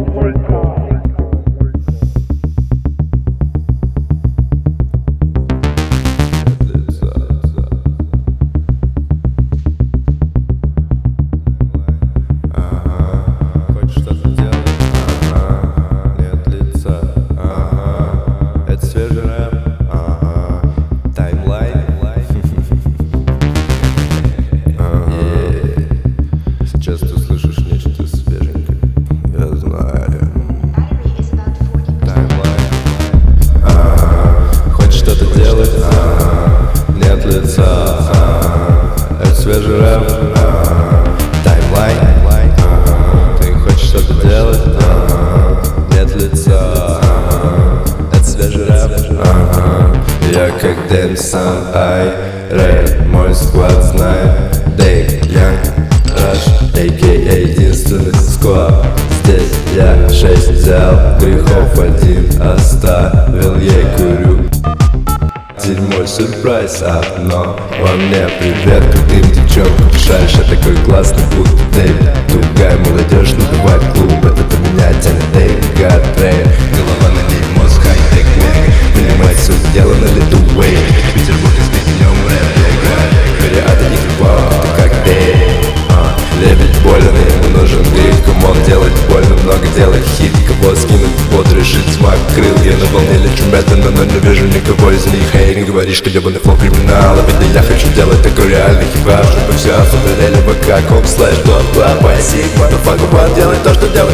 Это свежий рэп, таймлайн. Ты хочешь что-то делать, нет лица. Это свежий рэп. Я как Дэнсон, ай, рэп, мой склад знает. Дейк, Янг, Раш, а.к.а. единственный склад. Здесь я 6 взял грехов, 1 оставил, ей курю. Мой сюрприз, одно во мне. Привет, крутым девчонкам, шаришь, я такой классный, будто Дэвид. Другая молодежь, надувает клуб, это поменять, а не Дэвид Гадрей. Голова на ней, мозг, хай-тек, мега. Понимать суть дела на лету, вей. Петербург избит днем рэп, я играю. Периоды и хип-хоп, как Дэйв. Лебедь больно, ему нужен гриф. Камон, делать больно, много делать хит. Кого скинуть в бот, решить смак крыл. Я на волне лечу медленно, но не вижу никого из них. Эй, не говори, что ебаный флоу криминал. А ведь я хочу делать такой реальный хип-хоп, чтобы все смотрели vk.com /blah basic motherfucker one. Делай то, что делай.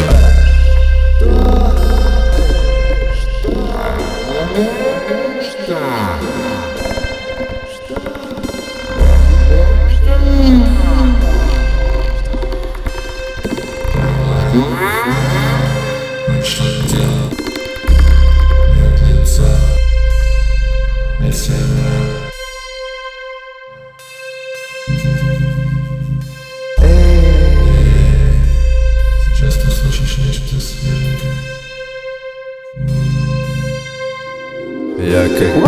Что делать? Нет лица. Нет себя. Сейчас ты слышишь нечто свеженькое. Я как